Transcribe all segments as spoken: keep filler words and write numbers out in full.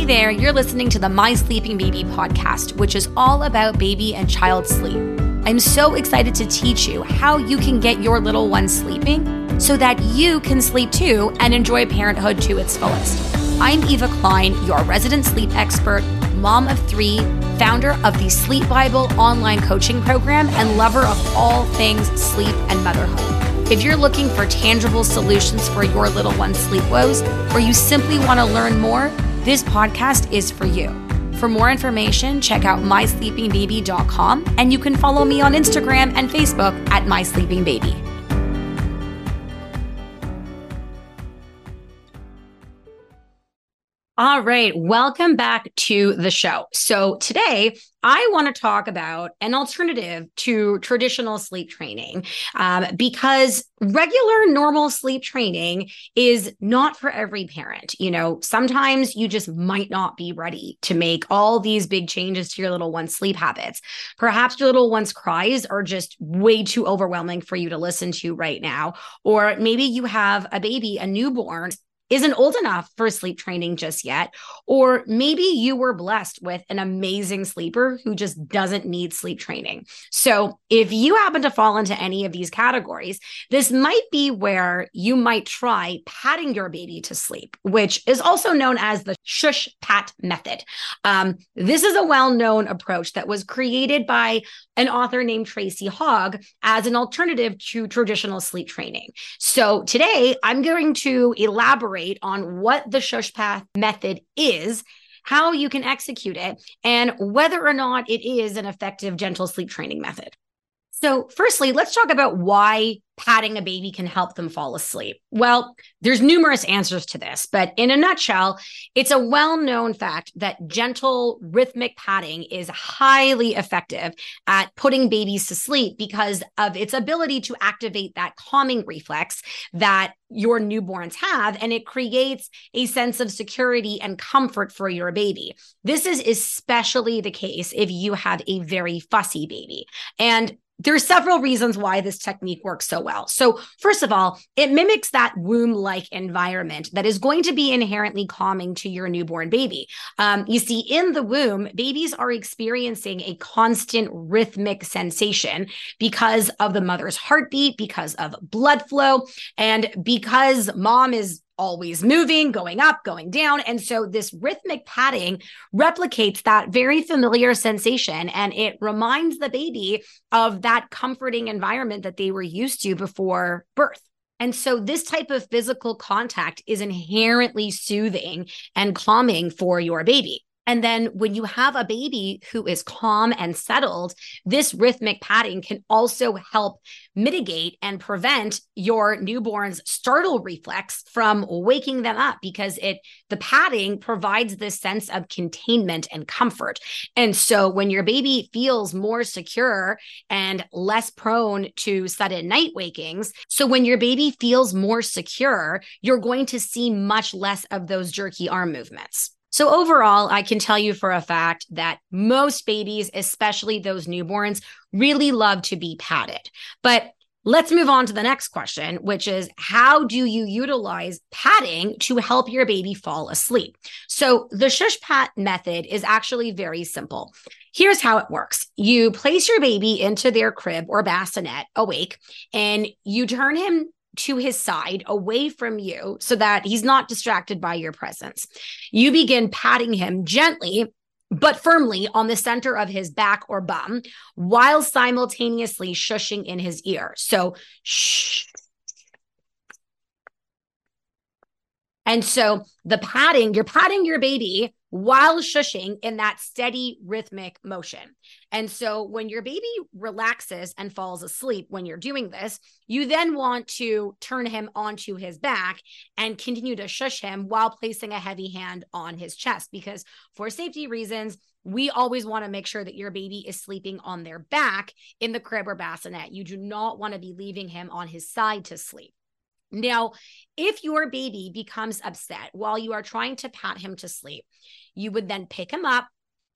Hey there, you're listening to the My Sleeping Baby podcast, which is all about baby and child sleep. I'm so excited to teach you how you can get your little one sleeping so that you can sleep too and enjoy parenthood to its fullest. I'm Eva Klein, your resident sleep expert, mom of three, founder of the Sleep Bible online coaching program, and lover of all things sleep and motherhood. If you're looking for tangible solutions for your little one's sleep woes, or you simply want to learn more, this podcast is for you. For more information, check out my sleeping baby dot com, and you can follow me on Instagram and Facebook at my sleeping baby. All right, welcome back to the show. So today, I want to talk about an alternative to traditional sleep training um, because regular normal sleep training is not for every parent. You know, sometimes you just might not be ready to make all these big changes to your little one's sleep habits. Perhaps your little one's cries are just way too overwhelming for you to listen to right now. Or maybe you have a baby, a newborn, isn't old enough for sleep training just yet. Or maybe you were blessed with an amazing sleeper who just doesn't need sleep training. So if you happen to fall into any of these categories, this might be where you might try patting your baby to sleep, which is also known as the shush pat method. Um, this is a well-known approach that was created by an author named Tracy Hogg as an alternative to traditional sleep training. So today I'm going to elaborate on what the shush pat method is, how you can execute it, and whether or not it is an effective gentle sleep training method. So firstly, let's talk about why patting a baby can help them fall asleep. Well, there's numerous answers to this, but in a nutshell, it's a well-known fact that gentle rhythmic patting is highly effective at putting babies to sleep because of its ability to activate that calming reflex that your newborns have, and it creates a sense of security and comfort for your baby. This is especially the case if you have a very fussy baby. And there's several reasons why this technique works so well. So first of all, it mimics that womb-like environment that is going to be inherently calming to your newborn baby. Um, you see, in the womb, babies are experiencing a constant rhythmic sensation because of the mother's heartbeat, because of blood flow, and because mom is always moving, going up, going down. And so this rhythmic patting replicates that very familiar sensation, and it reminds the baby of that comforting environment that they were used to before birth. And so this type of physical contact is inherently soothing and calming for your baby. And then when you have a baby who is calm and settled, this rhythmic patting can also help mitigate and prevent your newborn's startle reflex from waking them up because it the patting provides this sense of containment and comfort. And so when your baby feels more secure and less prone to sudden night wakings, so when your baby feels more secure, you're going to see much less of those jerky arm movements. So overall, I can tell you for a fact that most babies, especially those newborns, really love to be patted. But let's move on to the next question, which is how do you utilize patting to help your baby fall asleep? So the shush pat method is actually very simple. Here's how it works. You place your baby into their crib or bassinet awake, and you turn him to his side away from you so that he's not distracted by your presence. You begin patting him gently but firmly on the center of his back or bum while simultaneously shushing in his ear. So shh. And so the patting, you're patting your baby while shushing in that steady rhythmic motion. And so when your baby relaxes and falls asleep when you're doing this, you then want to turn him onto his back and continue to shush him while placing a heavy hand on his chest, because for safety reasons, we always want to make sure that your baby is sleeping on their back in the crib or bassinet. You do not want to be leaving him on his side to sleep. Now, if your baby becomes upset while you are trying to pat him to sleep, you would then pick him up,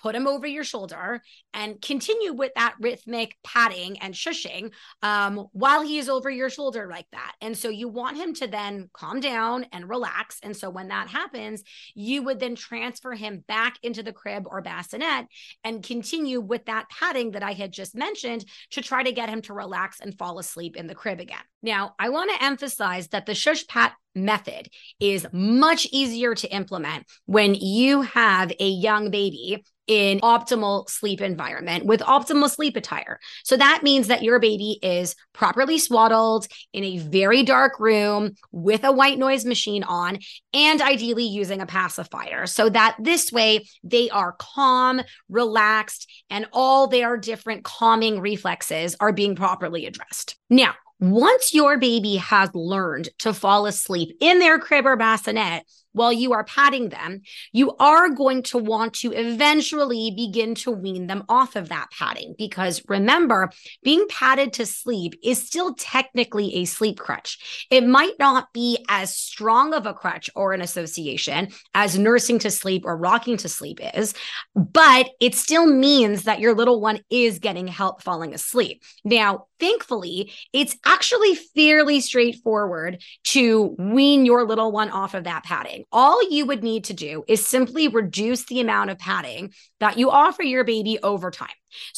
put him over your shoulder and continue with that rhythmic patting and shushing um, while he is over your shoulder like that. And so you want him to then calm down and relax. And so when that happens, you would then transfer him back into the crib or bassinet and continue with that patting that I had just mentioned to try to get him to relax and fall asleep in the crib again. Now, I want to emphasize that the shush pat method is much easier to implement when you have a young baby in optimal sleep environment with optimal sleep attire. So that means that your baby is properly swaddled in a very dark room with a white noise machine on, and ideally using a pacifier, so that this way they are calm, relaxed, and all their different calming reflexes are being properly addressed. Now, once your baby has learned to fall asleep in their crib or bassinet while you are patting them, you are going to want to eventually begin to wean them off of that patting. Because remember, being patted to sleep is still technically a sleep crutch. It might not be as strong of a crutch or an association as nursing to sleep or rocking to sleep is, but it still means that your little one is getting help falling asleep. Now, thankfully, it's actually fairly straightforward to wean your little one off of that patting. All you would need to do is simply reduce the amount of patting that you offer your baby over time.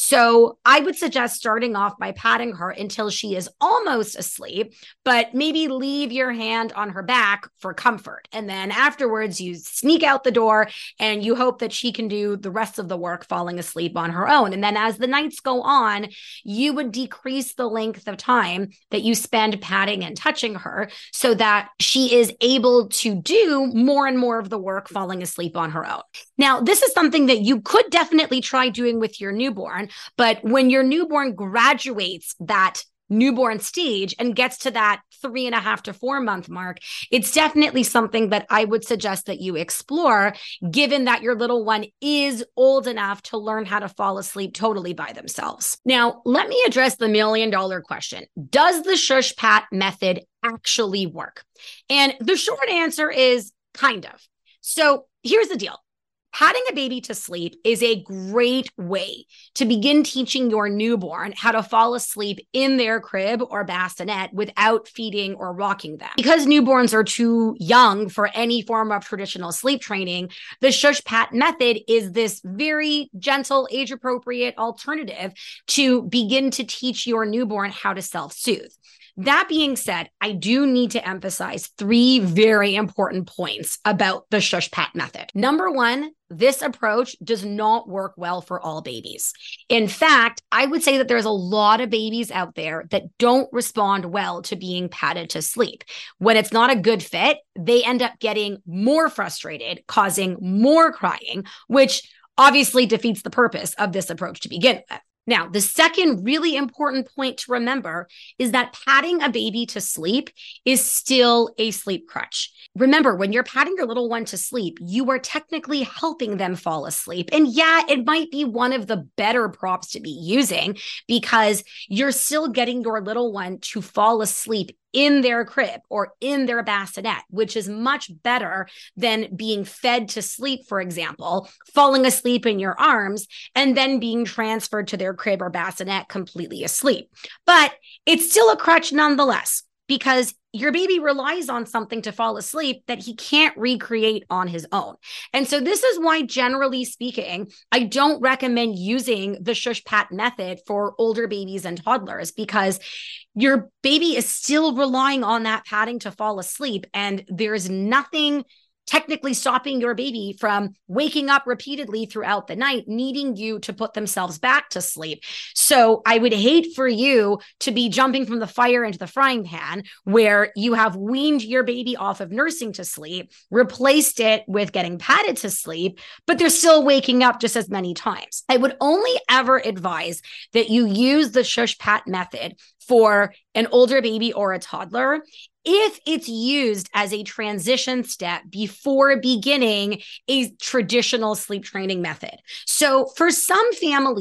So I would suggest starting off by patting her until she is almost asleep, but maybe leave your hand on her back for comfort. And then afterwards, you sneak out the door and you hope that she can do the rest of the work falling asleep on her own. And then as the nights go on, you would decrease the length of time that you spend patting and touching her so that she is able to do more and more of the work falling asleep on her own. Now, this is something that you could definitely try doing with your newborn, but when your newborn graduates that newborn stage and gets to that three and a half to four month mark, it's definitely something that I would suggest that you explore, given that your little one is old enough to learn how to fall asleep totally by themselves. Now, let me address the million dollar question. Does the shush pat method actually work? And the short answer is kind of. So here's the deal. Patting a baby to sleep is a great way to begin teaching your newborn how to fall asleep in their crib or bassinet without feeding or rocking them. Because newborns are too young for any form of traditional sleep training, the shush pat method is this very gentle, age-appropriate alternative to begin to teach your newborn how to self-soothe. That being said, I do need to emphasize three very important points about the shush pat method. Number one, this approach does not work well for all babies. In fact, I would say that there's a lot of babies out there that don't respond well to being patted to sleep. When it's not a good fit, they end up getting more frustrated, causing more crying, which obviously defeats the purpose of this approach to begin with. Now, the second really important point to remember is that patting a baby to sleep is still a sleep crutch. Remember, when you're patting your little one to sleep, you are technically helping them fall asleep. And yeah, it might be one of the better props to be using because you're still getting your little one to fall asleep in their crib or in their bassinet, which is much better than being fed to sleep, for example, falling asleep in your arms, and then being transferred to their crib or bassinet completely asleep. But it's still a crutch nonetheless, because your baby relies on something to fall asleep that he can't recreate on his own. And so this is why, generally speaking, I don't recommend using the shush pat method for older babies and toddlers, because your baby is still relying on that patting to fall asleep. And there's nothing technically stopping your baby from waking up repeatedly throughout the night, needing you to put themselves back to sleep. So I would hate for you to be jumping from the fire into the frying pan where you have weaned your baby off of nursing to sleep, replaced it with getting patted to sleep, but they're still waking up just as many times. I would only ever advise that you use the shush pat method for an older baby or a toddler if it's used as a transition step before beginning a traditional sleep training method. So for some families,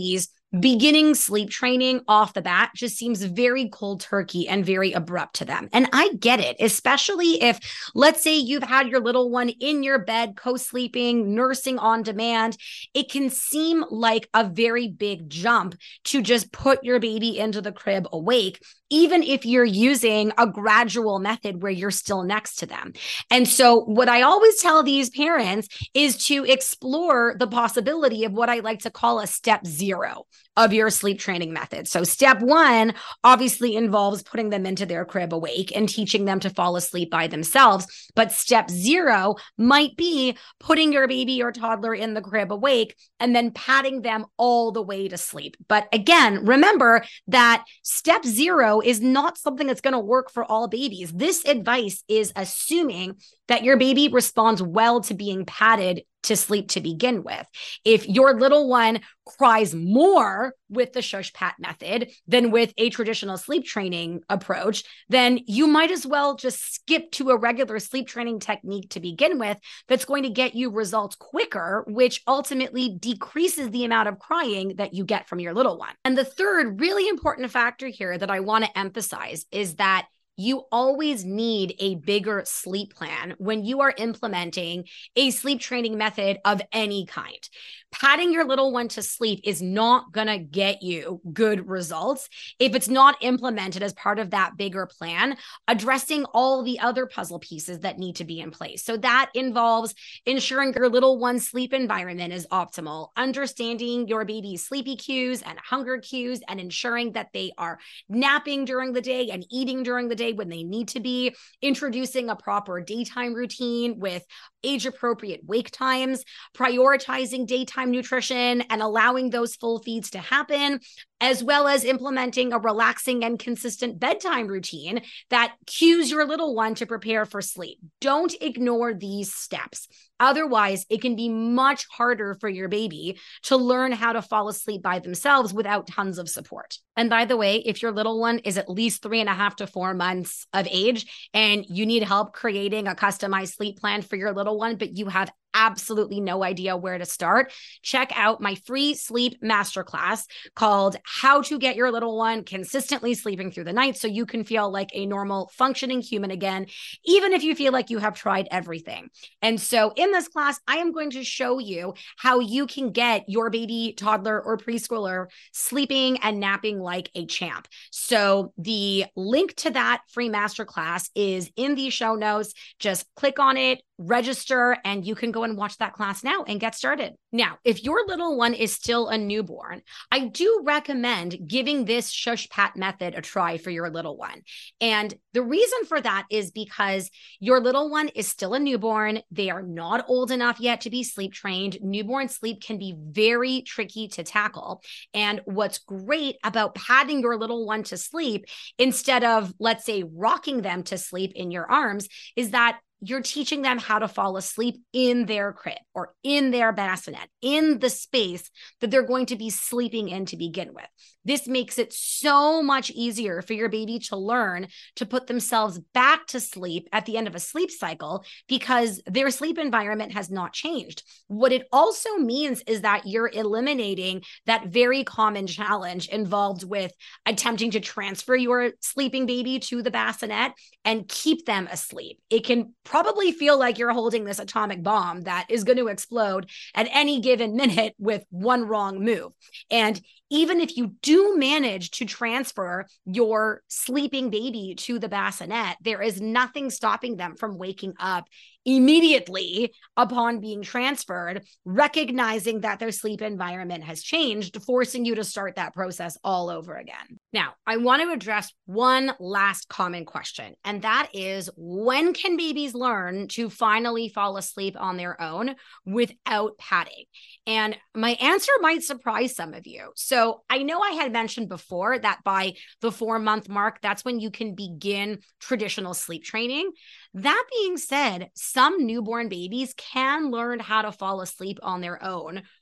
beginning sleep training off the bat just seems very cold turkey and very abrupt to them. And I get it, especially if, let's say you've had your little one in your bed, co-sleeping, nursing on demand. It can seem like a very big jump to just put your baby into the crib awake, even if you're using a gradual method where you're still next to them. And so what I always tell these parents is to explore the possibility of what I like to call a step zero of your sleep training method. So step one obviously involves putting them into their crib awake and teaching them to fall asleep by themselves. But step zero might be putting your baby or toddler in the crib awake and then patting them all the way to sleep. But again, remember that step zero is not something that's going to work for all babies. This advice is assuming that your baby responds well to being patted to sleep to begin with. If your little one cries more with the shush pat method than with a traditional sleep training approach, then you might as well just skip to a regular sleep training technique to begin with that's going to get you results quicker, which ultimately decreases the amount of crying that you get from your little one. And the third really important factor here that I want to emphasize is that you always need a bigger sleep plan when you are implementing a sleep training method of any kind. Patting your little one to sleep is not going to get you good results if it's not implemented as part of that bigger plan, addressing all the other puzzle pieces that need to be in place. So that involves ensuring your little one's sleep environment is optimal, understanding your baby's sleepy cues and hunger cues, and ensuring that they are napping during the day and eating during the day when they need to be, introducing a proper daytime routine with age-appropriate wake times, prioritizing daytime nutrition and allowing those full feeds to happen, as well as implementing a relaxing and consistent bedtime routine that cues your little one to prepare for sleep. Don't ignore these steps. Otherwise, it can be much harder for your baby to learn how to fall asleep by themselves without tons of support. And by the way, if your little one is at least three and a half to four months of age and you need help creating a customized sleep plan for your little one, but you have absolutely no idea where to start, check out my free sleep masterclass called How to Get Your Little One Consistently Sleeping Through the Night so you can feel like a normal functioning human again, even if you feel like you have tried everything. And so in this class, I am going to show you how you can get your baby, toddler, or preschooler sleeping and napping like a champ. So the link to that free masterclass is in the show notes. Just click on it, register, and you can go and watch that class now and get started. Now, if your little one is still a newborn, I do recommend giving this shush pat method a try for your little one. And the reason for that is because your little one is still a newborn. They are not old enough yet to be sleep trained. Newborn sleep can be very tricky to tackle. And what's great about patting your little one to sleep instead of, let's say, rocking them to sleep in your arms is that you're teaching them how to fall asleep in their crib or in their bassinet, in the space that they're going to be sleeping in to begin with. This makes it so much easier for your baby to learn to put themselves back to sleep at the end of a sleep cycle because their sleep environment has not changed. What it also means is that you're eliminating that very common challenge involved with attempting to transfer your sleeping baby to the bassinet and keep them asleep. It can probably feel like you're holding this atomic bomb that is going to explode at any given minute with one wrong move. And even if you do manage to transfer your sleeping baby to the bassinet, there is nothing stopping them from waking up immediately upon being transferred, recognizing that their sleep environment has changed, forcing you to start that process all over again. Now, I want to address one last common question, and that is, when can babies learn to finally fall asleep on their own without patting? And my answer might surprise some of you. So I know I had mentioned before that by the four-month mark, that's when you can begin traditional sleep training. That being said, some newborn babies can learn how to fall asleep on their own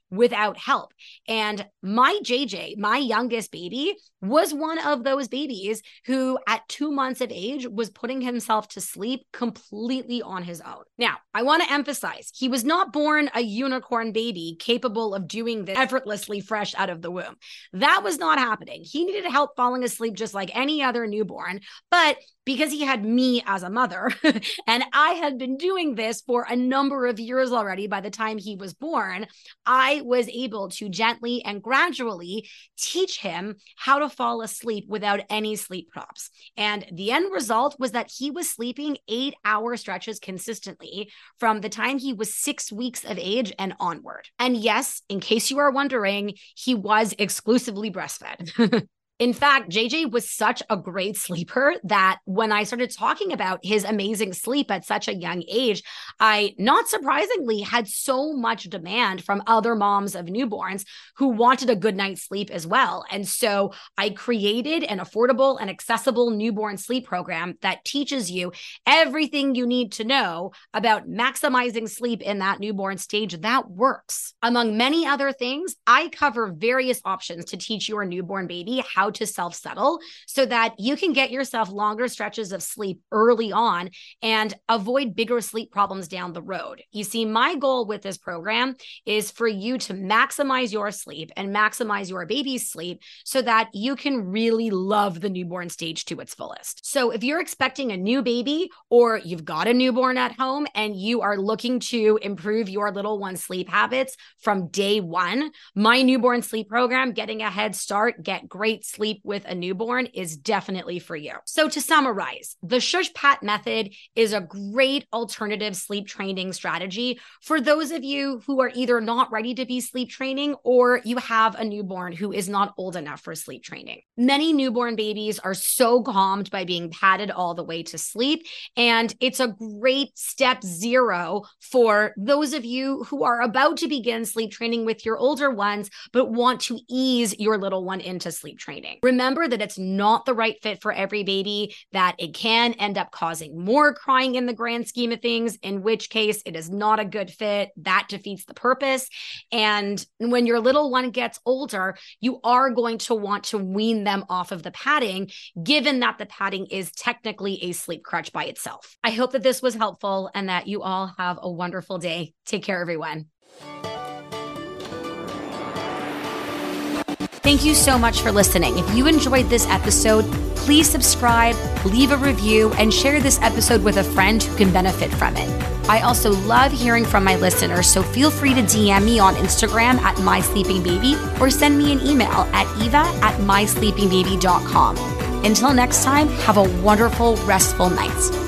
without help. And my J J, my youngest baby, was one of those babies who at two months of age was putting himself to sleep completely on his own. Now, I want to emphasize, he was not born a unicorn baby capable of doing this effortlessly fresh out of the womb. That was not happening. He needed help falling asleep just like any other newborn, but because he had me as a mother and I had been doing this for a number of years already by the time he was born, I was able to gently and gradually teach him how to fall asleep without any sleep props. And the end result was that he was sleeping eight hour stretches consistently from the time he was six weeks of age and onward. And yes, in case you are wondering, he was exclusively breastfed. In fact, J J was such a great sleeper that when I started talking about his amazing sleep at such a young age, I, not surprisingly, had so much demand from other moms of newborns who wanted a good night's sleep as well. And so I created an affordable and accessible newborn sleep program that teaches you everything you need to know about maximizing sleep in that newborn stage that works. Among many other things, I cover various options to teach your newborn baby how to self-settle so that you can get yourself longer stretches of sleep early on and avoid bigger sleep problems down the road. You see, my goal with this program is for you to maximize your sleep and maximize your baby's sleep so that you can really love the newborn stage to its fullest. So if you're expecting a new baby or you've got a newborn at home and you are looking to improve your little one's sleep habits from day one, my newborn sleep program, Getting a Head Start, Get Great Sleep Sleep with a Newborn, is definitely for you. So to summarize, the Shush Pat method is a great alternative sleep training strategy for those of you who are either not ready to be sleep training or you have a newborn who is not old enough for sleep training. Many newborn babies are so calmed by being patted all the way to sleep, and it's a great step zero for those of you who are about to begin sleep training with your older ones but want to ease your little one into sleep training. Remember that it's not the right fit for every baby, that it can end up causing more crying in the grand scheme of things, in which case it is not a good fit. That defeats the purpose. And when your little one gets older, you are going to want to wean them off of the padding, given that the padding is technically a sleep crutch by itself. I hope that this was helpful and that you all have a wonderful day. Take care, everyone. Thank you so much for listening. If you enjoyed this episode, please subscribe, leave a review, and share this episode with a friend who can benefit from it. I also love hearing from my listeners, so feel free to D M me on Instagram at mysleepingbaby or send me an email at eva at mysleepingbaby dot com. Until next time, have a wonderful, restful night.